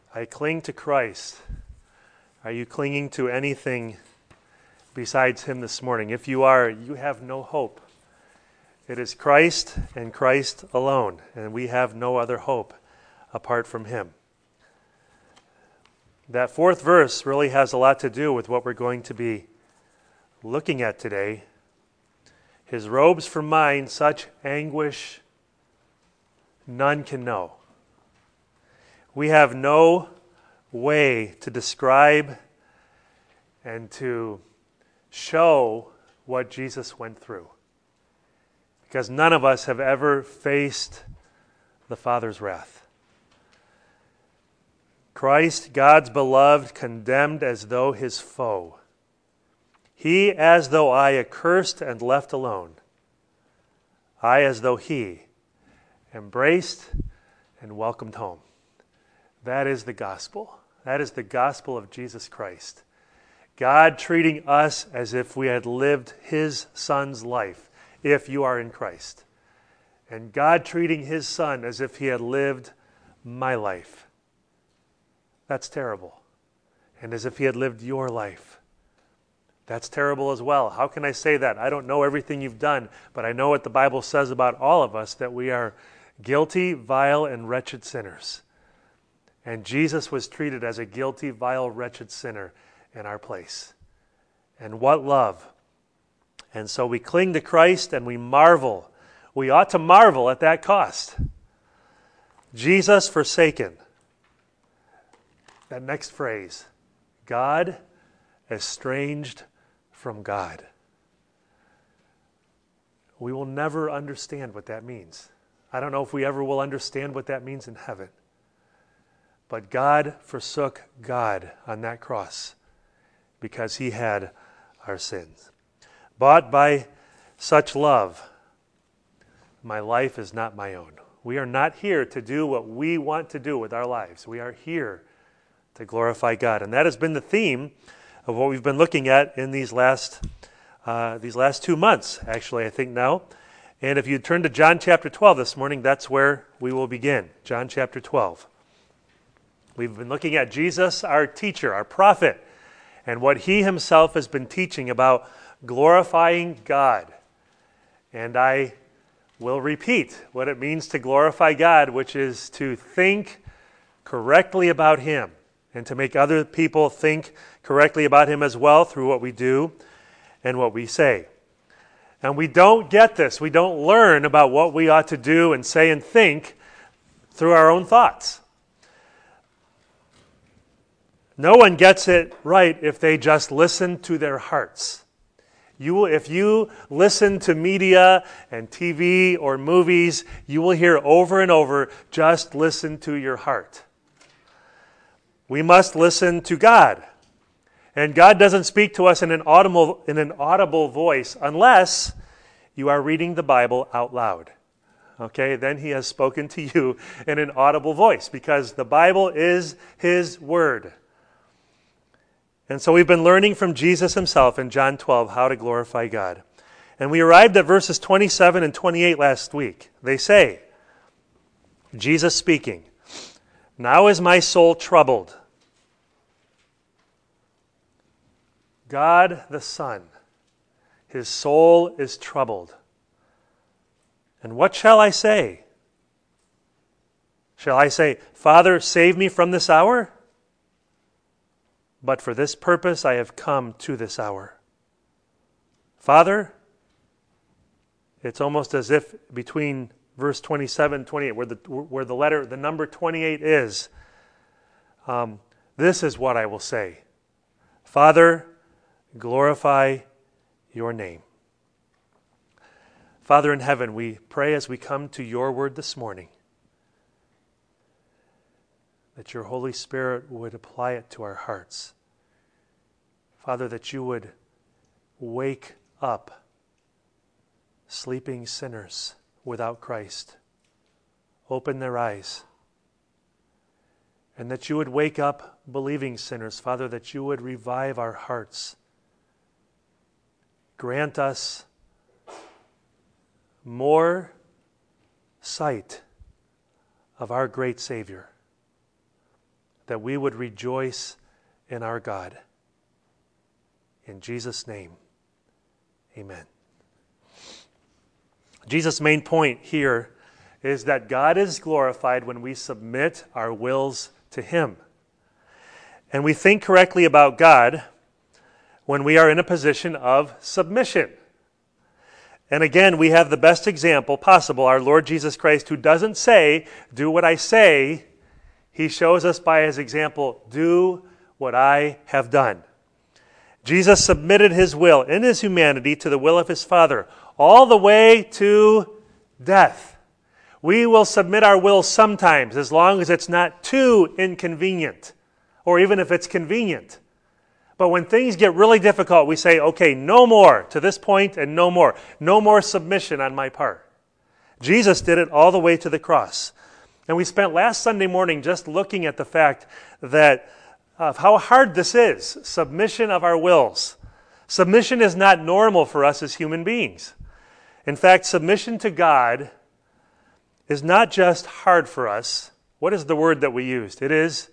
I cling to Christ. Are you clinging to anything besides Him this morning? If you are, you have no hope. It is Christ and Christ alone, and we have no other hope apart from Him. That fourth verse really has a lot to do with what we're going to be looking at today. His robes for mine, such anguish none can know. We have no way to describe and to show what Jesus went through, because none of us have ever faced the Father's wrath. Christ, God's beloved, condemned as though His foe. He as though I accursed and left alone. I as though He embraced and welcomed home. That is the gospel. That is the gospel of Jesus Christ. God treating us as if we had lived His Son's life, if you are in Christ. And God treating His Son as if He had lived my life. That's terrible. And as if He had lived your life. That's terrible as well. How can I say that? I don't know everything you've done, but I know what the Bible says about all of us, that we are guilty, vile, and wretched sinners. And Jesus was treated as a guilty, vile, wretched sinner in our place. And what love. And so we cling to Christ and we marvel. We ought to marvel at that cost. Jesus forsaken. That next phrase, God estranged from God. We will never understand what that means. I don't know if we ever will understand what that means in heaven. But God forsook God on that cross because He had our sins. Bought by such love, my life is not my own. We are not here to do what we want to do with our lives. We are here to glorify God. And that has been the theme of what we've been looking at in these last 2 months, actually, I think now. And if you turn to John chapter 12 this morning, that's where we will begin. John chapter 12. We've been looking at Jesus, our teacher, our prophet, and what He Himself has been teaching about glorifying God. And I will repeat what it means to glorify God, which is to think correctly about Him and to make other people think correctly about Him as well through what we do and what we say. And we don't get this. We don't learn about what we ought to do and say and think through our own thoughts. No one gets it right if they just listen to their hearts. If you listen to media and TV or movies, you will hear over and over, just listen to your heart. We must listen to God. And God doesn't speak to us in an audible voice unless you are reading the Bible out loud. Okay, then He has spoken to you in an audible voice because the Bible is His Word. And so we've been learning from Jesus Himself in John 12 how to glorify God. And we arrived at verses 27 and 28 last week. They say, Jesus speaking, "Now is my soul troubled." God the Son, His soul is troubled. And what shall I say? Shall I say, Father, save me from this hour? But for this purpose I have come to this hour. Father, it's almost as if between verse 27 and 28, where the number 28 is, this is what I will say. Father, glorify your name. Father in heaven, we pray as we come to your word this morning, that your Holy Spirit would apply it to our hearts. Father, that you would wake up sleeping sinners without Christ. Open their eyes. And that you would wake up believing sinners, Father, that you would revive our hearts. Grant us more sight of our great Savior, that we would rejoice in our God. In Jesus' name, amen. Jesus' main point here is that God is glorified when we submit our wills to Him. And we think correctly about God when we are in a position of submission. And again, we have the best example possible, our Lord Jesus Christ, who doesn't say, "Do what I say." He shows us by His example, "Do what I have done." Jesus submitted His will in His humanity to the will of His Father, all the way to death. We will submit our will sometimes, as long as it's not too inconvenient, or even if it's convenient. But when things get really difficult, we say, okay, no more to this point and no more. No more submission on my part. Jesus did it all the way to the cross. And we spent last Sunday morning just looking at the fact that of how hard this is, submission of our wills. Submission is not normal for us as human beings. In fact, submission to God is not just hard for us. What is the word that we used? It is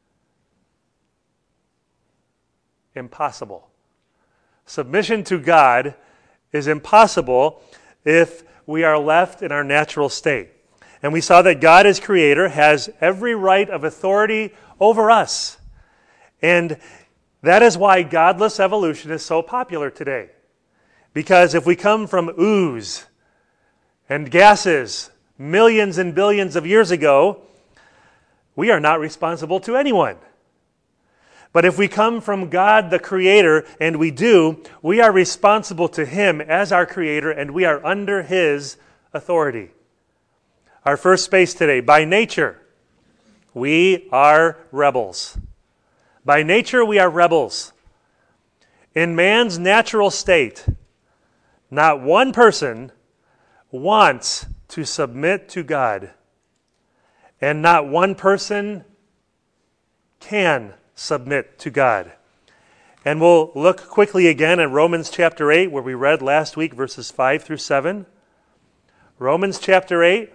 impossible. Submission to God is impossible if we are left in our natural state. And we saw that God as creator has every right of authority over us. And that is why godless evolution is so popular today. Because if we come from ooze and gases millions and billions of years ago, we are not responsible to anyone. But if we come from God the Creator, and we do, we are responsible to Him as our Creator, and we are under His authority. Our first space today, by nature, we are rebels. By nature, we are rebels. In man's natural state, not one person wants to submit to God, and not one person can submit to God. And we'll look quickly again at Romans chapter 8, where we read last week verses 5 through 7. Romans chapter 8.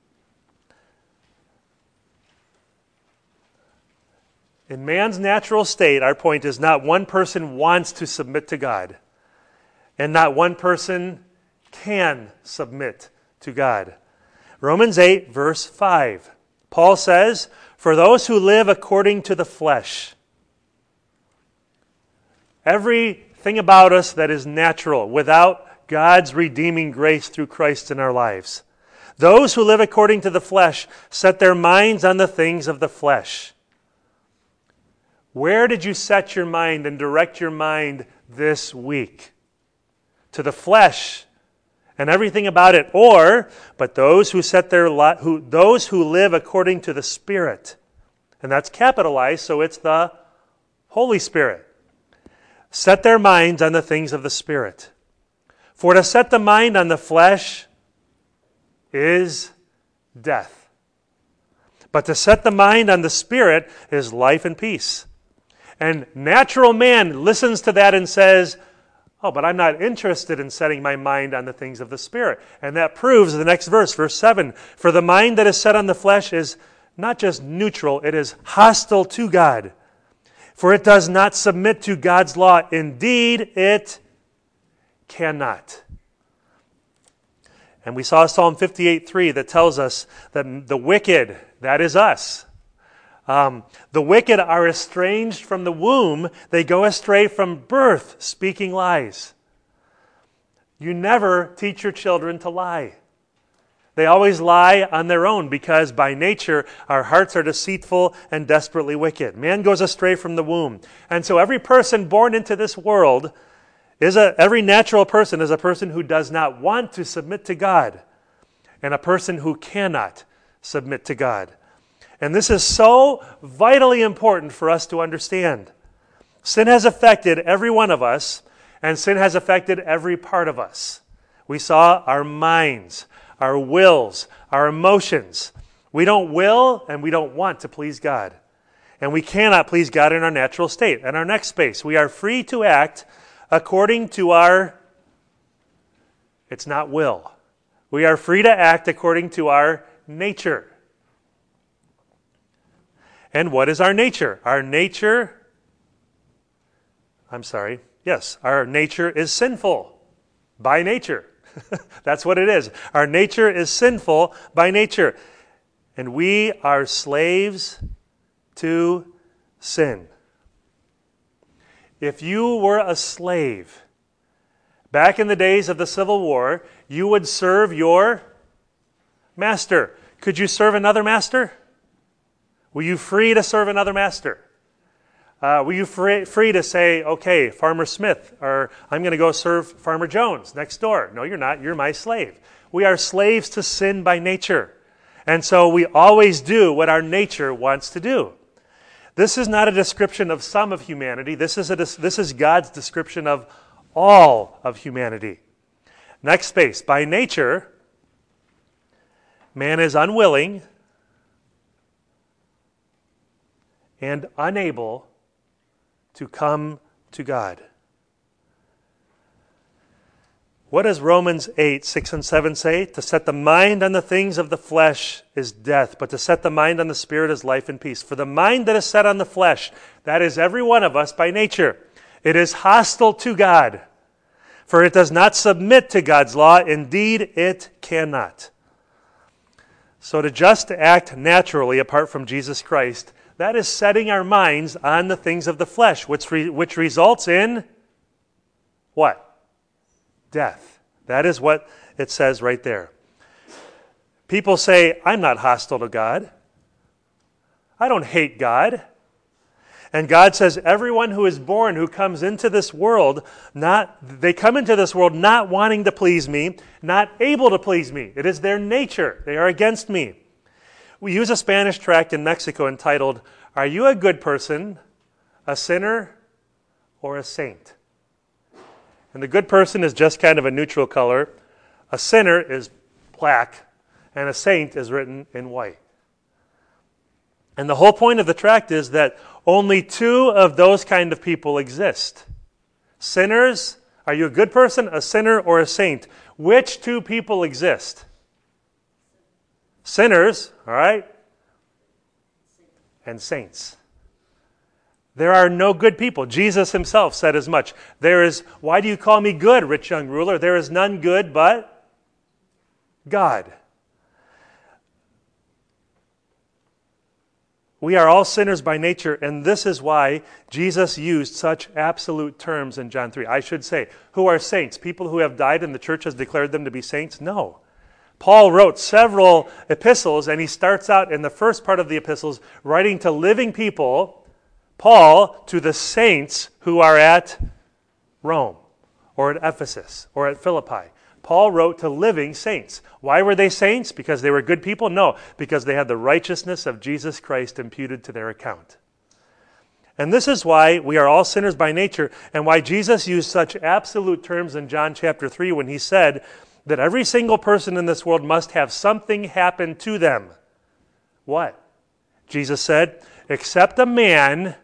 In man's natural state, our point is not one person wants to submit to God, and not one person can submit to God. Romans 8, verse 5. Paul says, "For those who live according to the flesh," everything about us that is natural, without God's redeeming grace through Christ in our lives. Those who live according to the flesh set their minds on the things of the flesh. Where did you set your mind and direct your mind this week? To the flesh and everything about it, but those who those who live according to the Spirit, and that's capitalized, so it's the Holy Spirit, set their minds on the things of the Spirit. For to set the mind on the flesh is death, but to set the mind on the Spirit is life and peace. And natural man listens to that and says, "Oh, but I'm not interested in setting my mind on the things of the Spirit." And that proves the next verse, verse 7. "For the mind that is set on the flesh is not just neutral, it is hostile to God. For it does not submit to God's law. Indeed, it cannot." And we saw Psalm 58:3 that tells us that the wicked, that is us, the wicked are estranged from the womb. They go astray from birth, speaking lies. You never teach your children to lie. They always lie on their own because by nature our hearts are deceitful and desperately wicked. Man goes astray from the womb. And so every person born into this world every natural person is a person who does not want to submit to God and a person who cannot submit to God. And this is so vitally important for us to understand. Sin has affected every one of us, and sin has affected every part of us. We saw our minds, our wills, our emotions. We don't will and we don't want to please God. And we cannot please God in our natural state. And our next space, we are free to act according to it's not will. We are free to act according to our nature. And what is our nature? Our nature is sinful by nature. That's what it is. Our nature is sinful by nature. And we are slaves to sin. If you were a slave back in the days of the Civil War, you would serve your master. Could you serve another master? Were you free to serve another master? Were you free to say, okay, Farmer Smith, or I'm going to go serve Farmer Jones next door? No, you're not. You're my slave. We are slaves to sin by nature. And so we always do what our nature wants to do. This is not a description of some of humanity. This is God's description of all of humanity. Next space. By nature, man is unwilling and unable to come to God. What does Romans 8, 6 and 7 say? To set the mind on the things of the flesh is death, but to set the mind on the Spirit is life and peace. For the mind that is set on the flesh, that is every one of us by nature, it is hostile to God. For it does not submit to God's law. Indeed, it cannot. So to just act naturally apart from Jesus Christ, that is setting our minds on the things of the flesh, which results in what? Death. That is what it says right there. People say, I'm not hostile to God. I don't hate God. And God says, everyone who is born, who comes into this world, they come into this world not wanting to please me, not able to please me. It is their nature. They are against me. We use a Spanish tract in Mexico entitled, Are you a good person, a sinner, or a saint? And the good person is just kind of a neutral color. A sinner is black, and a saint is written in white. And the whole point of the tract is that only two of those kind of people exist. Sinners, are you a good person, a sinner, or a saint? Which two people exist? Sinners, all right, and saints. There are no good people. Jesus himself said as much. Why do you call me good, rich young ruler? There is none good but God. We are all sinners by nature, and this is why Jesus used such absolute terms in John 3. I should say, who are saints? People who have died and the church has declared them to be saints? No. Paul wrote several epistles, and he starts out in the first part of the epistles writing to living people, Paul, to the saints who are at Rome, or at Ephesus, or at Philippi. Paul wrote to living saints. Why were they saints? Because they were good people? No, because they had the righteousness of Jesus Christ imputed to their account. And this is why we are all sinners by nature, and why Jesus used such absolute terms in John chapter 3 when he said that every single person in this world must have something happen to them. What? Jesus said, except a man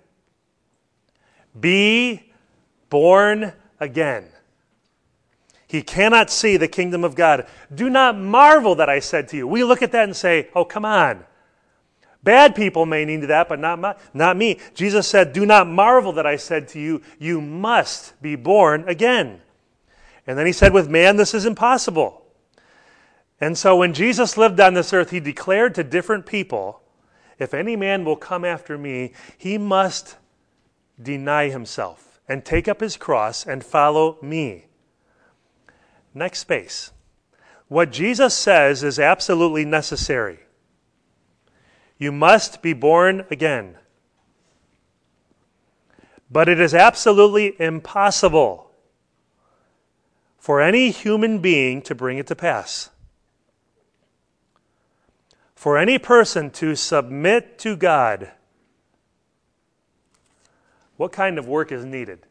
be born again, he cannot see the kingdom of God. Do not marvel that I said to you. We look at that and say, oh, come on. Bad people may need that, but not me. Jesus said, do not marvel that I said to you, you must be born again. And then he said, with man, this is impossible. And so when Jesus lived on this earth, he declared to different people, if any man will come after me, he must deny himself and take up his cross and follow me. Next space. What Jesus says is absolutely necessary. You must be born again. But it is absolutely impossible for any human being to bring it to pass. For any person to submit to God, what kind of work is needed?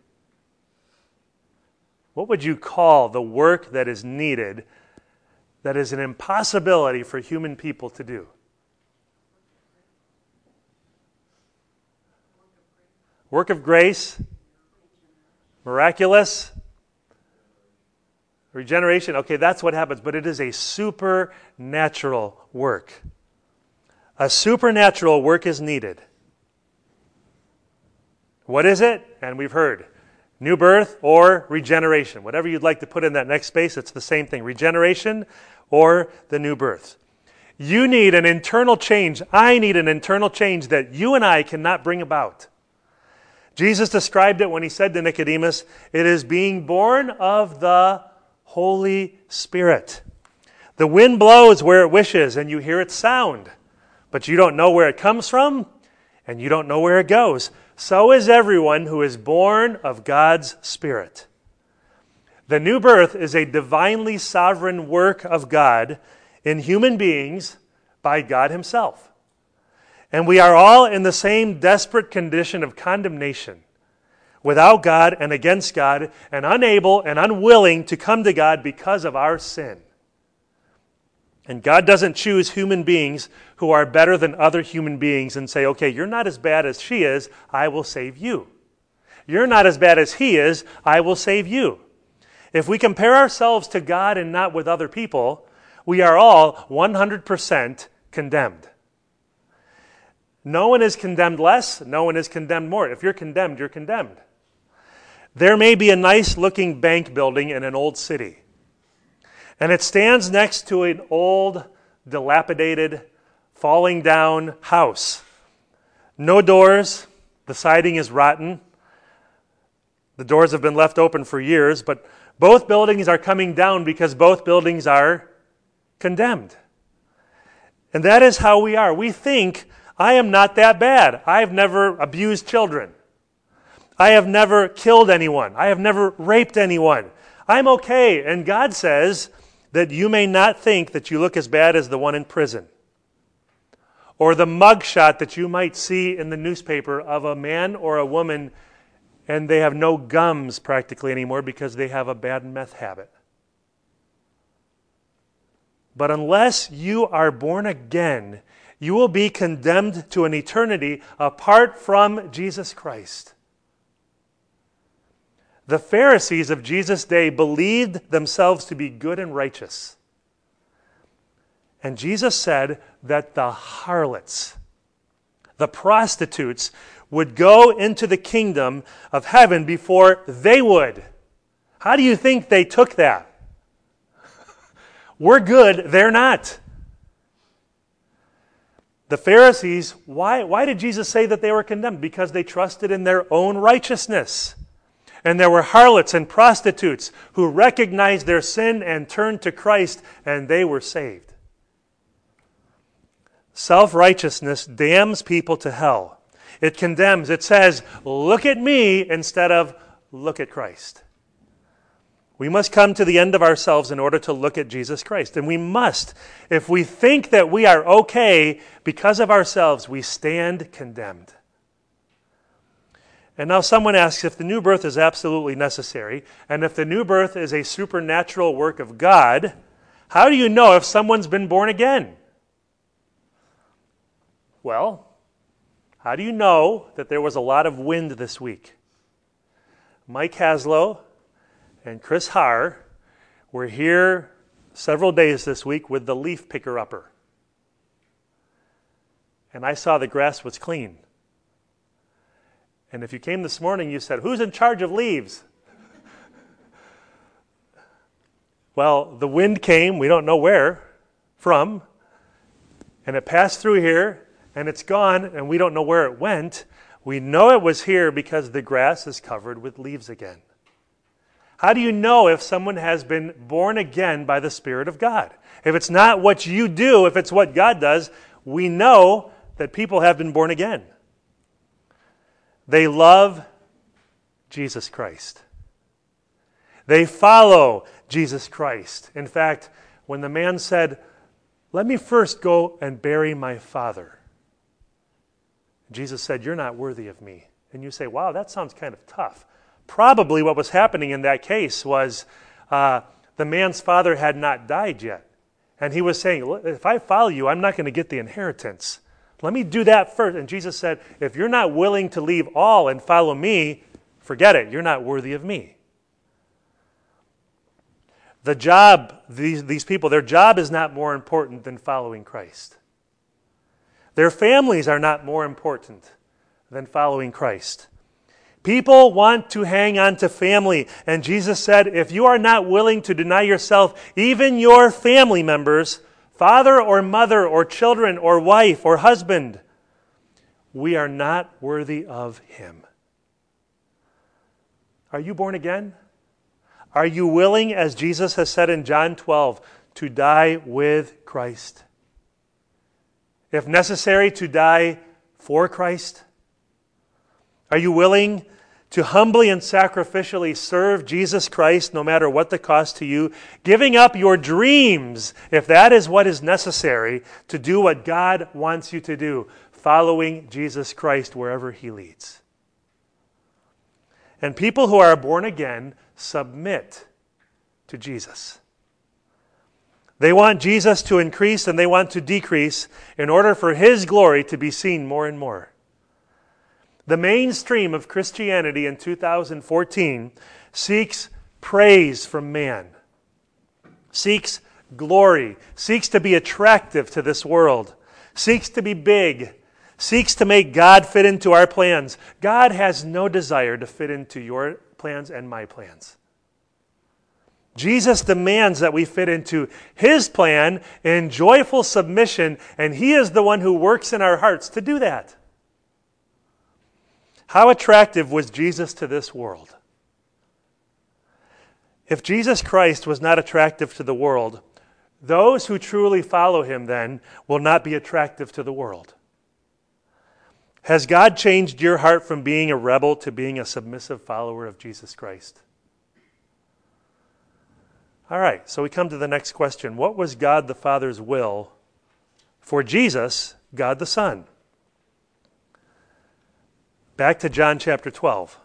What would you call the work that is needed that is an impossibility for human people to do? Work of grace, miraculous, regeneration. Okay, that's what happens, but it is a supernatural work. A supernatural work is needed. What is it? And we've heard. New birth or regeneration. Whatever you'd like to put in that next space, it's the same thing. Regeneration or the new birth. You need an internal change. I need an internal change that you and I cannot bring about. Jesus described it when he said to Nicodemus, it is being born of the Holy Spirit. The wind blows where it wishes and you hear its sound, but you don't know where it comes from and you don't know where it goes. So is everyone who is born of God's Spirit. The new birth is a divinely sovereign work of God in human beings by God himself. And we are all in the same desperate condition of condemnation, without God and against God, and unable and unwilling to come to God because of our sin. And God doesn't choose human beings who are better than other human beings and say, okay, you're not as bad as she is, I will save you. You're not as bad as he is, I will save you. If we compare ourselves to God and not with other people, we are all 100% condemned. No one is condemned less, no one is condemned more. If you're condemned, you're condemned. There may be a nice-looking bank building in an old city, and it stands next to an old, dilapidated, falling down house. No doors, the siding is rotten. The doors have been left open for years, but both buildings are coming down because both buildings are condemned. And that is how we are. We think, I am not that bad. I have never abused children. I have never killed anyone. I have never raped anyone. I'm okay. And God says that you may not think that you look as bad as the one in prison, or the mugshot that you might see in the newspaper of a man or a woman and they have no gums practically anymore because they have a bad meth habit. But unless you are born again, you will be condemned to an eternity apart from Jesus Christ. The Pharisees of Jesus' day believed themselves to be good and righteous. And Jesus said that the harlots, the prostitutes, would go into the kingdom of heaven before they would. How do you think they took that? We're good, they're not. The Pharisees, why did Jesus say that they were condemned? Because they trusted in their own righteousness. And there were harlots and prostitutes who recognized their sin and turned to Christ, and they were saved. Self-righteousness damns people to hell. It condemns. It says, look at me instead of look at Christ. We must come to the end of ourselves in order to look at Jesus Christ. And we must. If we think that we are okay because of ourselves, we stand condemned. And now someone asks if the new birth is absolutely necessary, and if the new birth is a supernatural work of God, how do you know if someone's been born again? Well, how do you know that there was a lot of wind this week? Mike Haslow and Chris Haar were here several days this week with the leaf picker-upper. And I saw the grass was clean. And if you came this morning, you said, who's in charge of leaves? Well, the wind came, we don't know where, from, and it passed through here, and it's gone, and we don't know where it went. We know it was here because the grass is covered with leaves again. How do you know if someone has been born again by the Spirit of God? If it's not what you do, if it's what God does, we know that people have been born again. They love Jesus Christ. They follow Jesus Christ. In fact, when the man said, let me first go and bury my father, Jesus said, you're not worthy of me. And you say, wow, that sounds kind of tough. Probably what was happening in that case was the man's father had not died yet. And he was saying, if I follow you, I'm not going to get the inheritance. Let me do that first. And Jesus said, if you're not willing to leave all and follow me, forget it. You're not worthy of me. The job, these people, their job is not more important than following Christ. Their families are not more important than following Christ. People want to hang on to family. And Jesus said, if you are not willing to deny yourself, even your family members, father or mother or children or wife or husband, we are not worthy of Him. Are you born again? Are you willing, as Jesus has said in John 12, to die with Christ? If necessary, to die for Christ? Are you willing to humbly and sacrificially serve Jesus Christ no matter what the cost to you, giving up your dreams, if that is what is necessary, to do what God wants you to do, following Jesus Christ wherever He leads? And people who are born again submit to Jesus. They want Jesus to increase and they want to decrease in order for His glory to be seen more and more. The mainstream of Christianity in 2014 seeks praise from man, seeks glory, seeks to be attractive to this world, seeks to be big, seeks to make God fit into our plans. God has no desire to fit into your plans and my plans. Jesus demands that we fit into His plan in joyful submission, and He is the one who works in our hearts to do that. How attractive was Jesus to this world? If Jesus Christ was not attractive to the world, those who truly follow Him then will not be attractive to the world. Has God changed your heart from being a rebel to being a submissive follower of Jesus Christ? All right, so we come to the next question. What was God the Father's will for Jesus, God the Son? Back to John chapter 12.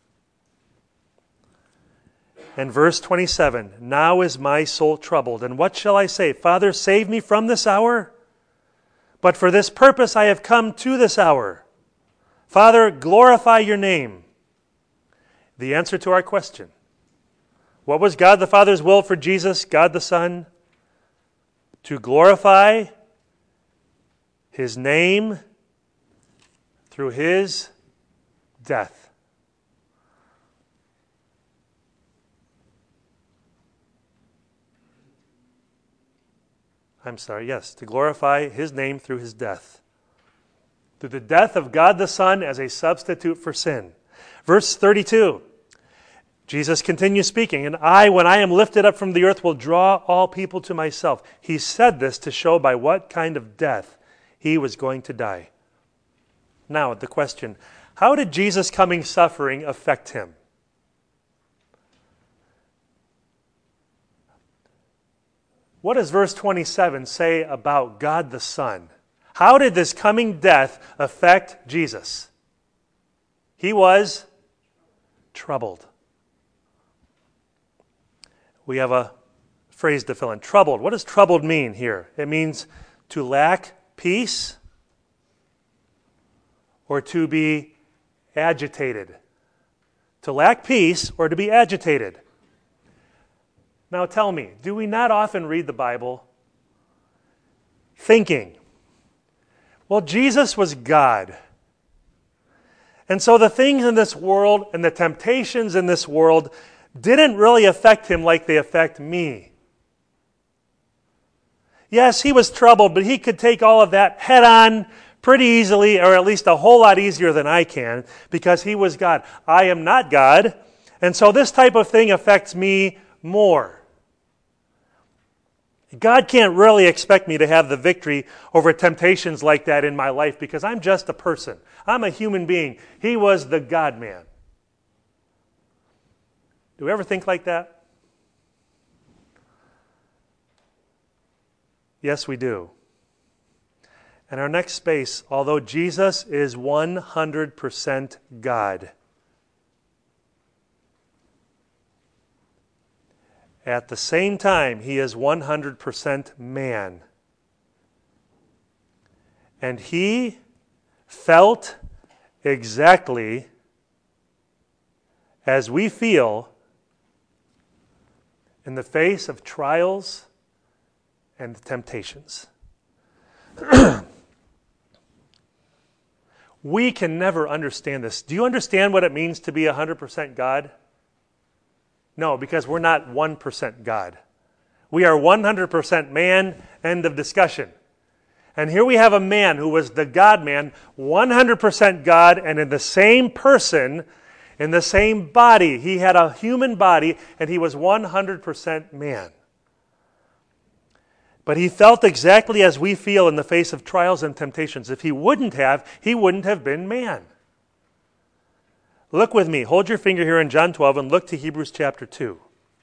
And verse 27, now is my soul troubled, and what shall I say? Father, save me from this hour? But for this purpose I have come to this hour. Father, glorify your name. The answer to our question. What was God the Father's will for Jesus, God the Son? To glorify His name through His death. To glorify His name through His death. Through the death of God the Son as a substitute for sin. Verse 32, Jesus continues speaking, and I, when I am lifted up from the earth, will draw all people to myself. He said this to show by what kind of death He was going to die. Now, the question, how did Jesus' coming suffering affect Him? What does verse 27 say about God the Son? How did this coming death affect Jesus? He was troubled. We have a phrase to fill in. Troubled. What does troubled mean here? It means to lack peace or to be agitated. To lack peace or to be agitated. Now tell me, do we not often read the Bible thinking, well, Jesus was God. And so the things in this world and the temptations in this world didn't really affect Him like they affect me. Yes, He was troubled, but He could take all of that head on pretty easily, or at least a whole lot easier than I can, because He was God. I am not God, and so this type of thing affects me more. God can't really expect me to have the victory over temptations like that in my life because I'm just a person. I'm a human being. He was the God-man. Do we ever think like that? Yes, we do. And our next space, although Jesus is 100% God, at the same time, He is 100% man. And He felt exactly as we feel in the face of trials and temptations. We can never understand this. Do you understand what it means to be 100% God? No, because we're not 1% God. We are 100% man, end of discussion. And here we have a man who was the God-man, 100% God, and in the same person, in the same body. He had a human body, and he was 100% man. But he felt exactly as we feel in the face of trials and temptations. If he wouldn't have been man. Look with me. Hold your finger here in John 12 and look to Hebrews chapter 2.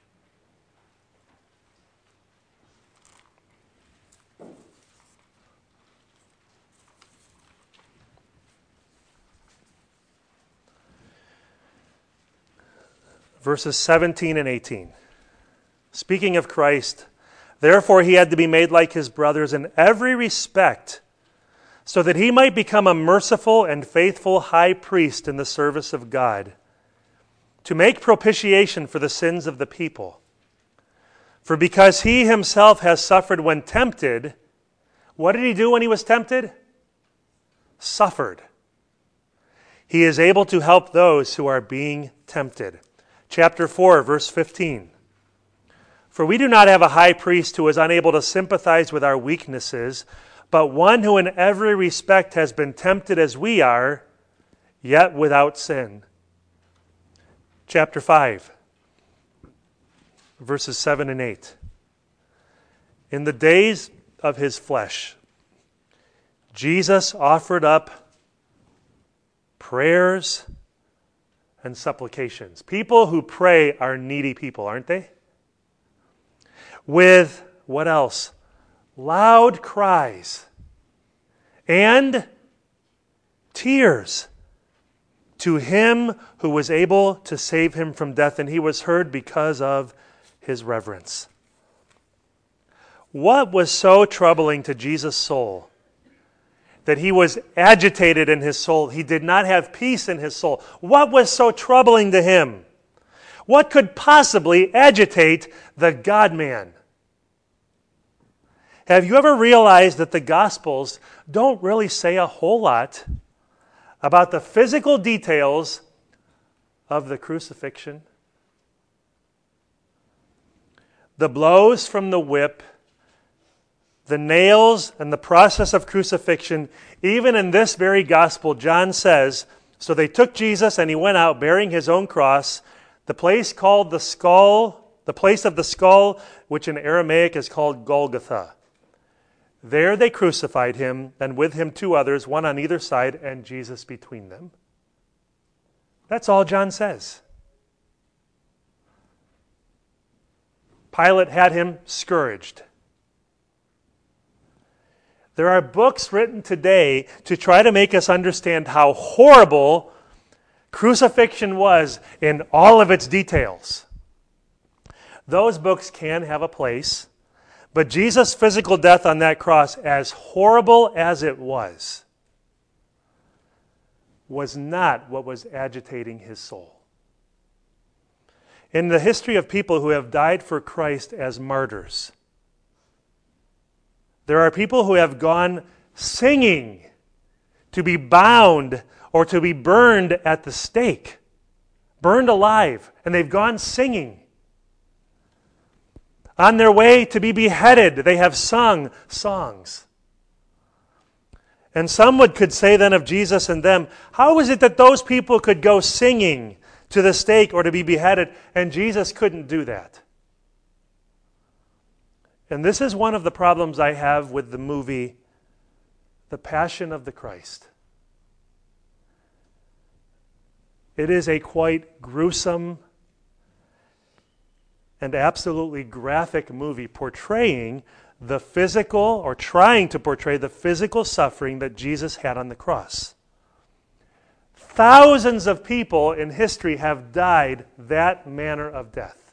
Verses 17 and 18. Speaking of Christ, therefore he had to be made like his brothers in every respect, so that he might become a merciful and faithful high priest in the service of God, to make propitiation for the sins of the people. For because he himself has suffered when tempted, what did he do when he was tempted? Suffered. He is able to help those who are being tempted. Chapter 4, verse 15. For we do not have a high priest who is unable to sympathize with our weaknesses, but one who in every respect has been tempted as we are, yet without sin. Chapter 5, verses 7 and 8. In the days of his flesh, Jesus offered up prayers and supplications. People who pray are needy people, aren't they? With, what else? Loud cries and tears to him who was able to save him from death, and he was heard because of his reverence. What was so troubling to Jesus' soul that he was agitated in his soul? He did not have peace in his soul. What was so troubling to him? What could possibly agitate the God-man? Have you ever realized that the Gospels don't really say a whole lot about the physical details of the crucifixion? The blows from the whip, the nails, and the process of crucifixion, even in this very Gospel, John says, so they took Jesus and he went out bearing his own cross, the place called the skull, the place of the skull, which in Aramaic is called Golgotha. There they crucified him, and with him 2 others, one on either side, and Jesus between them. That's all John says. Pilate had him scourged. There are books written today to try to make us understand how horrible crucifixion was in all of its details. Those books can have a place. But Jesus' physical death on that cross, as horrible as it was not what was agitating his soul. In the history of people who have died for Christ as martyrs, there are people who have gone singing to be bound or to be burned at the stake, burned alive, and they've gone singing. On their way to be beheaded, they have sung songs. And some could say then of Jesus and them, how is it that those people could go singing to the stake or to be beheaded, and Jesus couldn't do that? And this is one of the problems I have with the movie The Passion of the Christ. It is a quite gruesome and absolutely graphic movie portraying the physical, or trying to portray the physical suffering that Jesus had on the cross. Thousands of people in history have died that manner of death.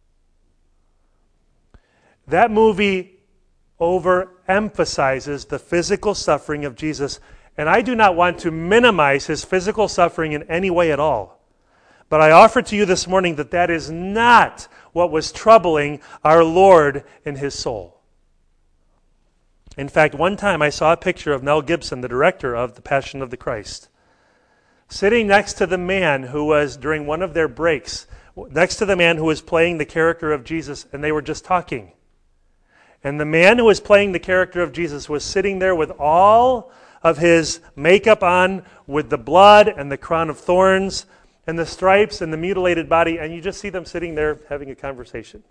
That movie overemphasizes the physical suffering of Jesus, and I do not want to minimize his physical suffering in any way at all. But I offer to you this morning that that is not what was troubling our Lord in his soul. In fact, one time I saw a picture of Mel Gibson, the director of The Passion of the Christ, sitting next to the man who was, during one of their breaks, next to the man who was playing the character of Jesus, and they were just talking. And the man who was playing the character of Jesus was sitting there with all of his makeup on, with the blood and the crown of thorns and the stripes and the mutilated body, and you just see them sitting there having a conversation.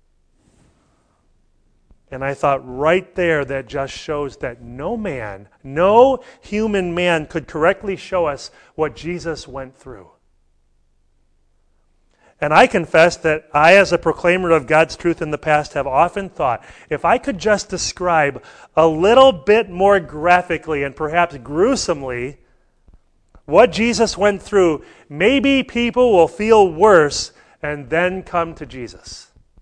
And I thought right there that just shows that no man, no human man could correctly show us what Jesus went through. And I confess that I, as a proclaimer of God's truth in the past, have often thought, if I could just describe a little bit more graphically and perhaps gruesomely what Jesus went through, maybe people will feel worse and then come to Jesus.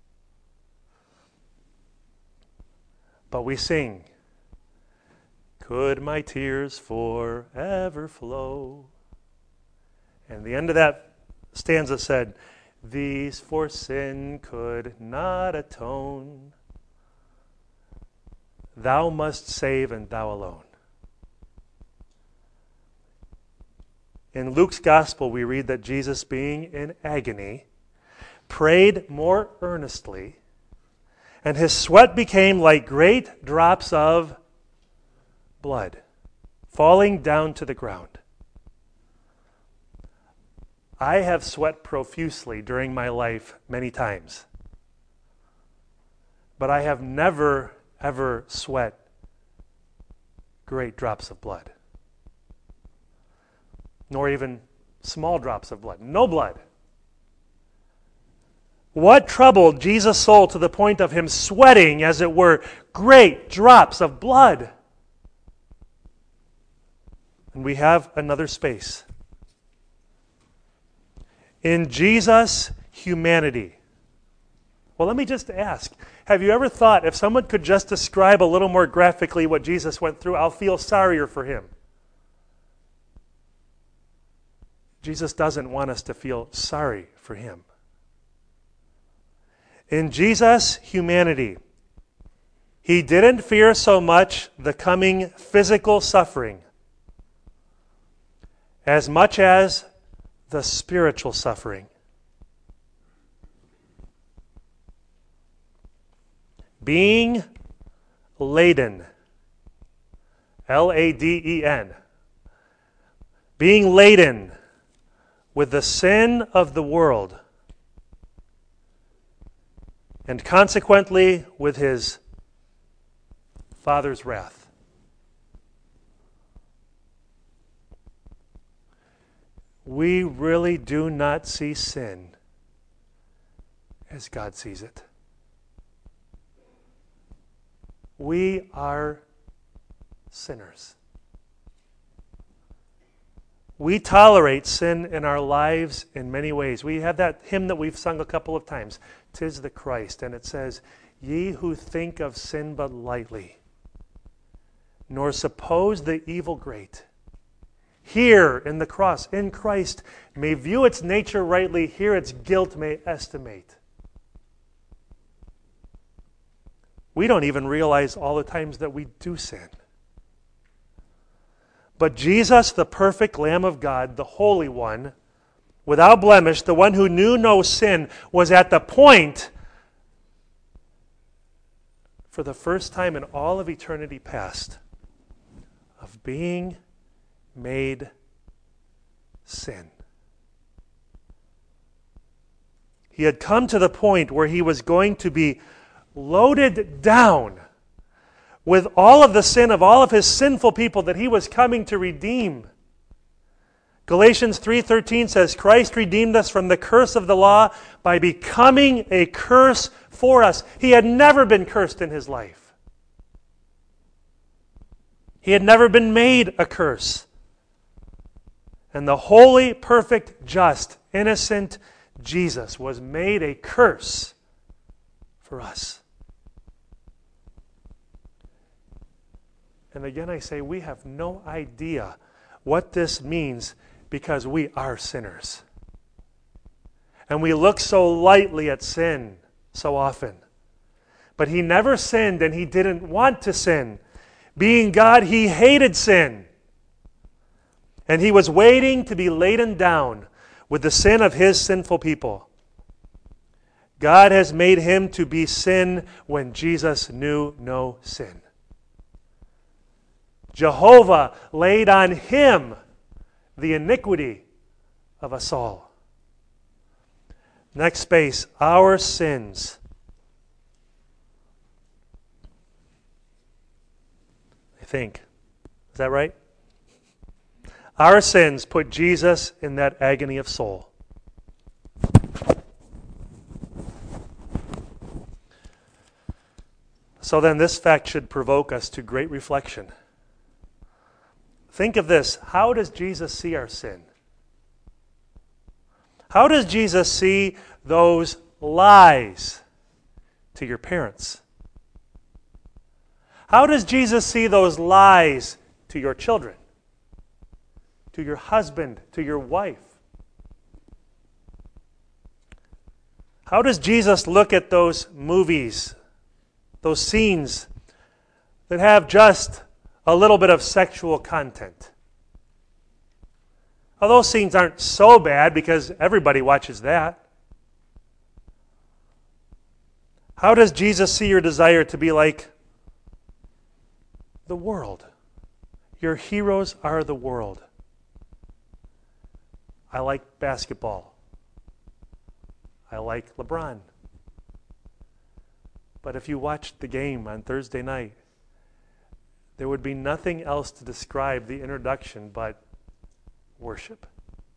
But we sing, could my tears forever flow? And the end of that stanza said, these for sin could not atone. Thou must save and thou alone. In Luke's gospel, we read that Jesus, being in agony, prayed more earnestly, and his sweat became like great drops of blood falling down to the ground. I have sweat profusely during my life many times, but I have never, ever sweat great drops of blood, nor even small drops of blood. No blood. What troubled Jesus' soul to the point of him sweating, as it were, great drops of blood? And we have another space. In Jesus' humanity. Well, let me just ask, have you ever thought if someone could just describe a little more graphically what Jesus went through, I'll feel sorrier for him? Jesus doesn't want us to feel sorry for him. In Jesus' humanity, he didn't fear so much the coming physical suffering as much as the spiritual suffering. Being laden, L-A-D-E-N, being laden with the sin of the world, and consequently with his Father's wrath. We really do not see sin as God sees it. We are sinners. We tolerate sin in our lives in many ways. We have that hymn that we've sung a couple of times, "'Tis the Christ," and it says, "Ye who think of sin but lightly, nor suppose the evil great, here in the cross, in Christ, may view its nature rightly, here its guilt may estimate." We don't even realize all the times that we do sin. But Jesus, the perfect Lamb of God, the Holy One, without blemish, the one who knew no sin, was at the point, for the first time in all of eternity past, of being made sin. He had come to the point where he was going to be loaded down with all of the sin of all of his sinful people that he was coming to redeem. Galatians 3:13 says, Christ redeemed us from the curse of the law by becoming a curse for us. He had never been cursed in his life. He had never been made a curse. And the holy, perfect, just, innocent Jesus was made a curse for us. And again I say, we have no idea what this means because we are sinners. And we look so lightly at sin so often. But he never sinned and he didn't want to sin. Being God, he hated sin. And he was waiting to be laden down with the sin of his sinful people. God has made him to be sin when Jesus knew no sin. Jehovah laid on him the iniquity of us all. Next space, our sins. I think. Is that right? Our sins put Jesus in that agony of soul. So then this fact should provoke us to great reflection. Think of this. How does Jesus see our sin? How does Jesus see those lies to your parents? How does Jesus see those lies to your children? To your husband, to your wife? How does Jesus look at those movies, those scenes that have just a little bit of sexual content? Well, those scenes aren't so bad because everybody watches that. How does Jesus see your desire to be like the world? Your heroes are the world. I like basketball. I like LeBron. But if you watched the game on Thursday night, there would be nothing else to describe the introduction but worship.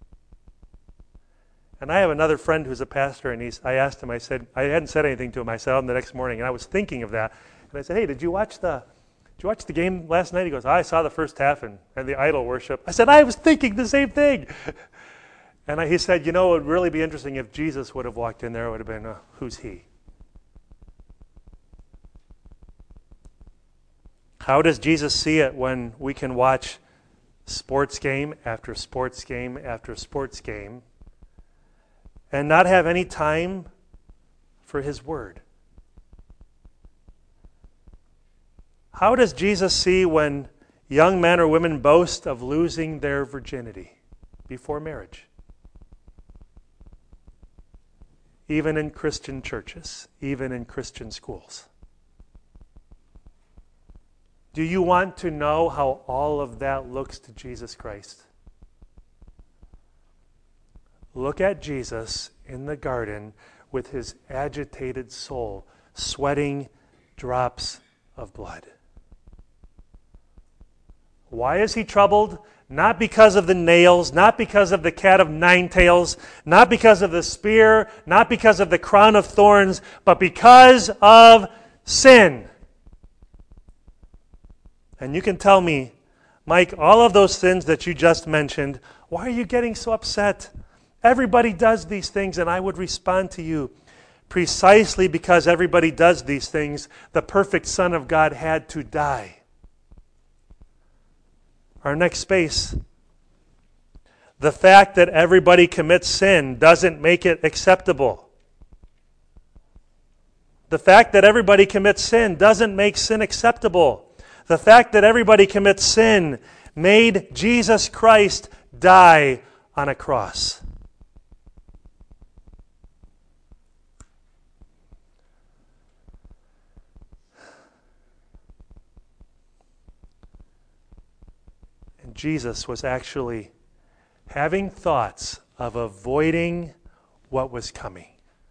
And I have another friend who's a pastor, and I asked him, I hadn't said anything to him. I saw him the next morning, and I was thinking of that. And I said, hey, did you watch the game last night? He goes, I saw the first half and the idol worship. I said, I was thinking the same thing. And he said, it would really be interesting if Jesus would have walked in there. It would have been, who's he? How does Jesus see it when we can watch sports game after sports game after sports game and not have any time for his word? How does Jesus see when young men or women boast of losing their virginity before marriage? Even in Christian churches, even in Christian schools. Do you want to know how all of that looks to Jesus Christ? Look at Jesus in the garden with his agitated soul, sweating drops of blood. Why is he troubled? Not because of the nails, not because of the cat of nine tails, not because of the spear, not because of the crown of thorns, but because of sin. And you can tell me, Mike, all of those sins that you just mentioned, why are you getting so upset? Everybody does these things, and I would respond to you, precisely because everybody does these things, the perfect Son of God had to die. Our next space. The fact that everybody commits sin doesn't make it acceptable. The fact that everybody commits sin doesn't make sin acceptable. The fact that everybody commits sin made Jesus Christ die on a cross. And Jesus was actually having thoughts of avoiding what was coming.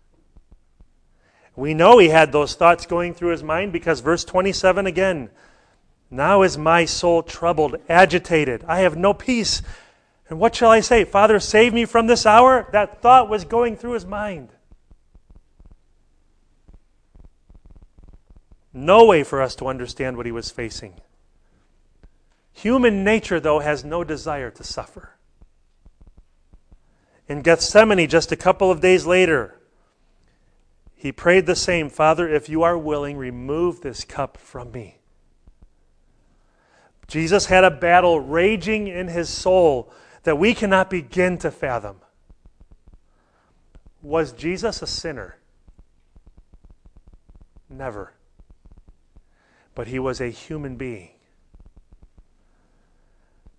We know he had those thoughts going through his mind because verse 27 again, now is my soul troubled, agitated. I have no peace. And what shall I say? Father, save me from this hour? That thought was going through his mind. No way for us to understand what he was facing. Human nature, though, has no desire to suffer. In Gethsemane, just a couple of days later, he prayed the same, Father, if you are willing, remove this cup from me. Jesus had a battle raging in his soul that we cannot begin to fathom. Was Jesus a sinner? Never. But he was a human being.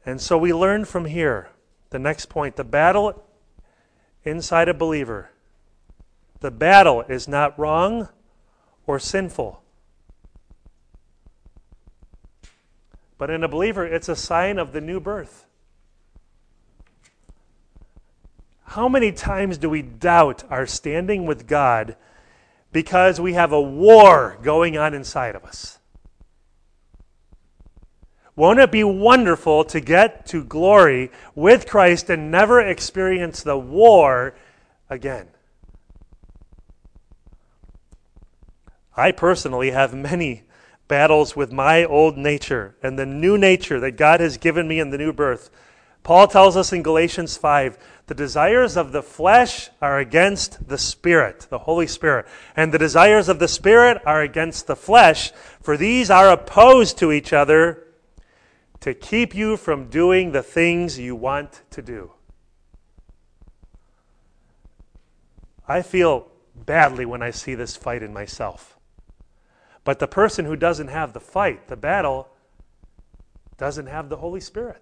And so we learn from here, the next point, the battle inside a believer. The battle is not wrong or sinful. But in a believer, it's a sign of the new birth. How many times do we doubt our standing with God because we have a war going on inside of us? Won't it be wonderful to get to glory with Christ and never experience the war again? I personally have many battles with my old nature and the new nature that God has given me in the new birth. Paul tells us in Galatians 5, the desires of the flesh are against the Spirit, the Holy Spirit, and the desires of the Spirit are against the flesh, for these are opposed to each other to keep you from doing the things you want to do. I feel badly when I see this fight in myself. But the person who doesn't have the fight, the battle, doesn't have the Holy Spirit.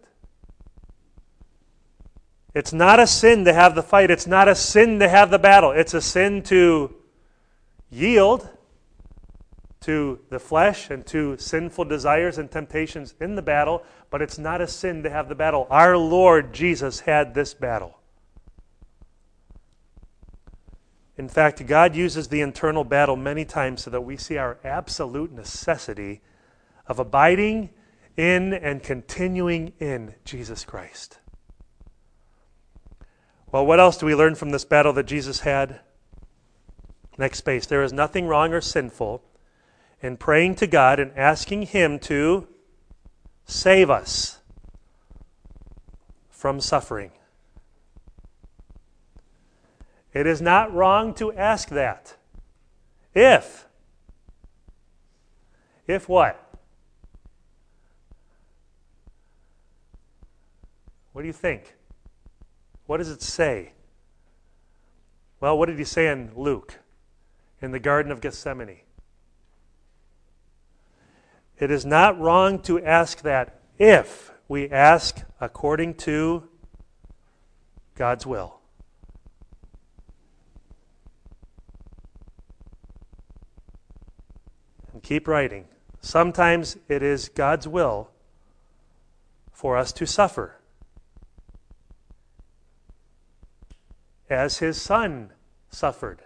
It's not a sin to have the fight. It's not a sin to have the battle. It's a sin to yield to the flesh and to sinful desires and temptations in the battle, but it's not a sin to have the battle. Our Lord Jesus had this battle. In fact, God uses the internal battle many times so that we see our absolute necessity of abiding in and continuing in Jesus Christ. Well, what else do we learn from this battle that Jesus had? Next space. There is nothing wrong or sinful in praying to God and asking Him to save us from suffering. It is not wrong to ask that. If what? What do you think? What does it say? Well, what did He say in Luke, in the Garden of Gethsemane? It is not wrong to ask that if we ask according to God's will. And keep writing. Sometimes it is God's will for us to suffer, as His Son suffered.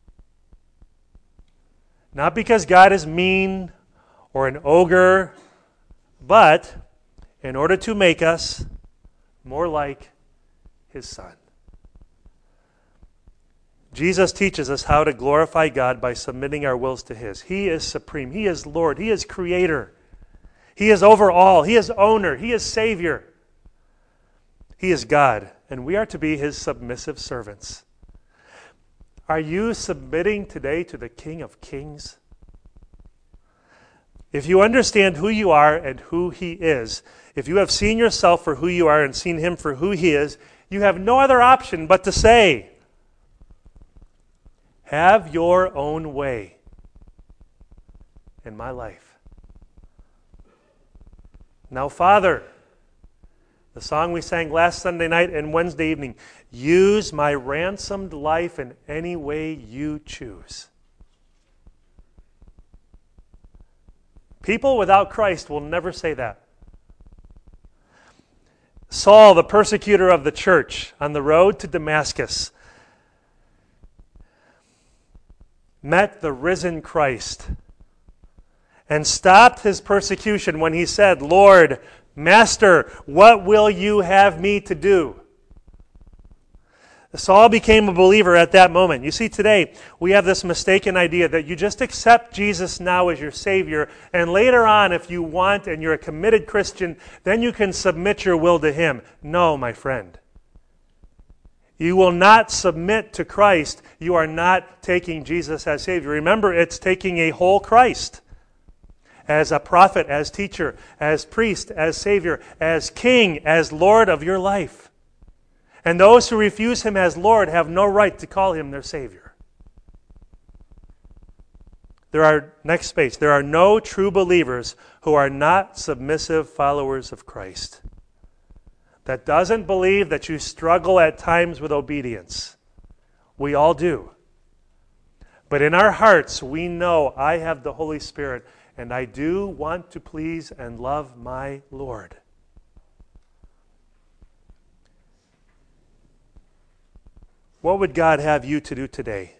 Not because God is mean or an ogre, but in order to make us more like His Son. Jesus teaches us how to glorify God by submitting our wills to His. He is supreme. He is Lord. He is Creator. He is over all. He is owner. He is Savior. He is God, and we are to be His submissive servants. Are you submitting today to the King of Kings? If you understand who you are and who He is, if you have seen yourself for who you are and seen Him for who He is, you have no other option but to say, have your own way in my life. Now, Father, the song we sang last Sunday night and Wednesday evening, use my ransomed life in any way you choose. People without Christ will never say that. Saul, the persecutor of the church, on the road to Damascus, met the risen Christ and stopped his persecution when he said, Lord, Master, what will you have me to do? Saul became a believer at that moment. You see, today we have this mistaken idea that you just accept Jesus now as your Savior, and later on, if you want and you're a committed Christian, then you can submit your will to Him. No, my friend. You will not submit to Christ. You are not taking Jesus as Savior. Remember, it's taking a whole Christ as a prophet, as teacher, as priest, as Savior, as King, as Lord of your life. And those who refuse Him as Lord have no right to call Him their Savior. Next space, there are no true believers who are not submissive followers of Christ. that doesn't believe that you struggle at times with obedience. We all do. But in our hearts, we know I have the Holy Spirit, and I do want to please and love my Lord. What would God have you to do today?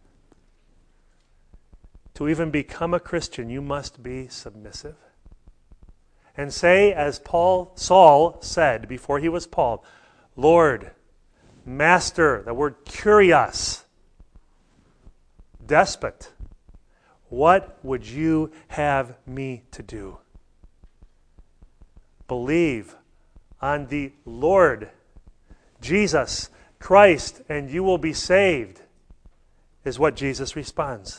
To even become a Christian, you must be submissive. And say, as Saul said before he was Paul, Lord, Master, the word kurios, despot, what would you have me to do? Believe on the Lord Jesus Christ, and you will be saved, is what Jesus responds.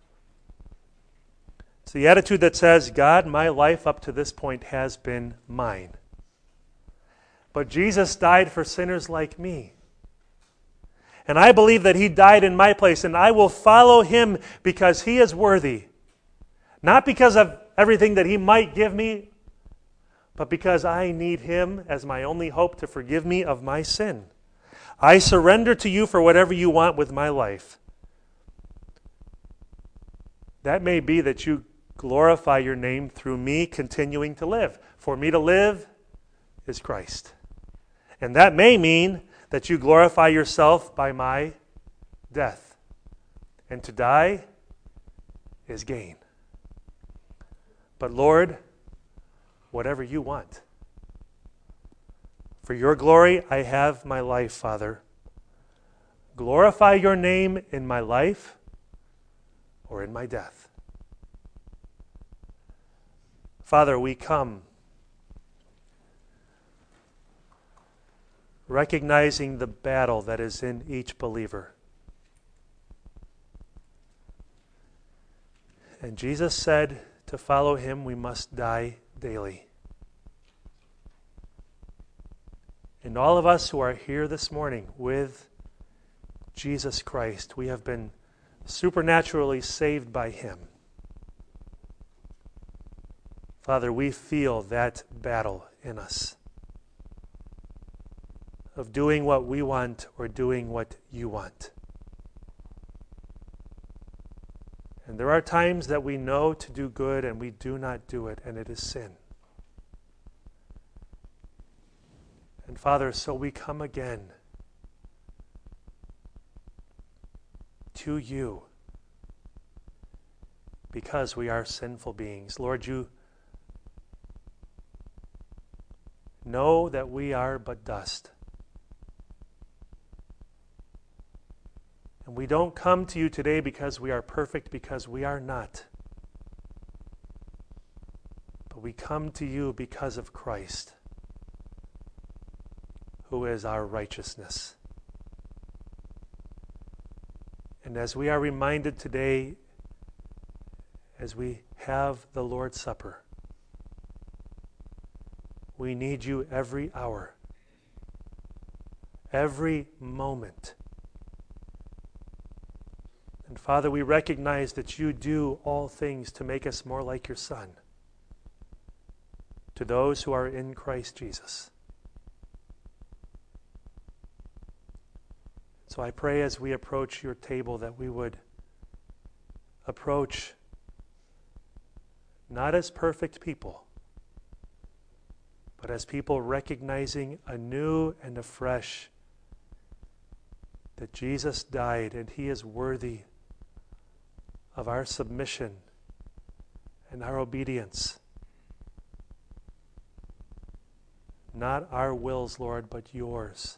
It's the attitude that says, God, my life up to this point has been mine. But Jesus died for sinners like me. And I believe that he died in my place, and I will follow him because he is worthy. Not because of everything that he might give me, but because I need him as my only hope to forgive me of my sin. I surrender to you for whatever you want with my life. That may be that you glorify your name through me continuing to live. For me to live is Christ. And that may mean that you glorify yourself by my death. And to die is gain. But Lord, whatever you want. For your glory, I have my life, Father. Glorify your name in my life or in my death. Father, we come recognizing the battle that is in each believer. And Jesus said to follow him, we must die daily. And all of us who are here this morning with Jesus Christ, we have been supernaturally saved by him. Father, we feel that battle in us of doing what we want or doing what you want. And there are times that we know to do good and we do not do it, and it is sin. And Father, so we come again to you because we are sinful beings. Lord, you know that we are but dust. And we don't come to you today because we are perfect, because we are not. But we come to you because of Christ, who is our righteousness. And as we are reminded today, as we have the Lord's Supper, we need you every hour, every moment. And Father, we recognize that you do all things to make us more like your Son, to those who are in Christ Jesus. So I pray as we approach your table that we would approach not as perfect people, but as people recognizing anew and afresh that Jesus died and he is worthy of our submission and our obedience. Not our wills, Lord, but yours.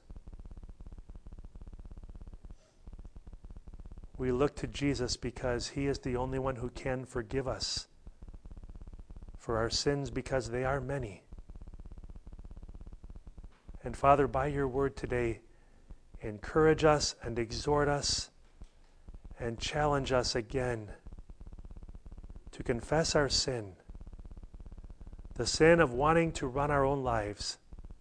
We look to Jesus because he is the only one who can forgive us for our sins, because they are many. And Father, by your word today, encourage us and exhort us and challenge us again to confess our sin, the sin of wanting to run our own lives,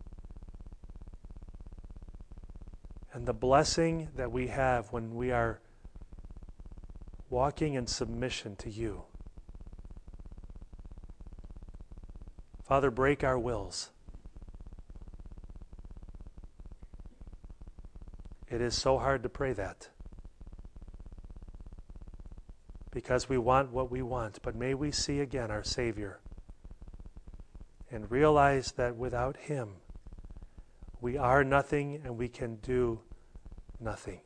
and the blessing that we have when we are walking in submission to you. Father, break our wills. It is so hard to pray that because we want what we want, but may we see again our Savior and realize that without Him, we are nothing and we can do nothing.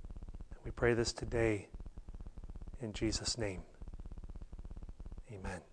We pray this today in Jesus' name. Amen.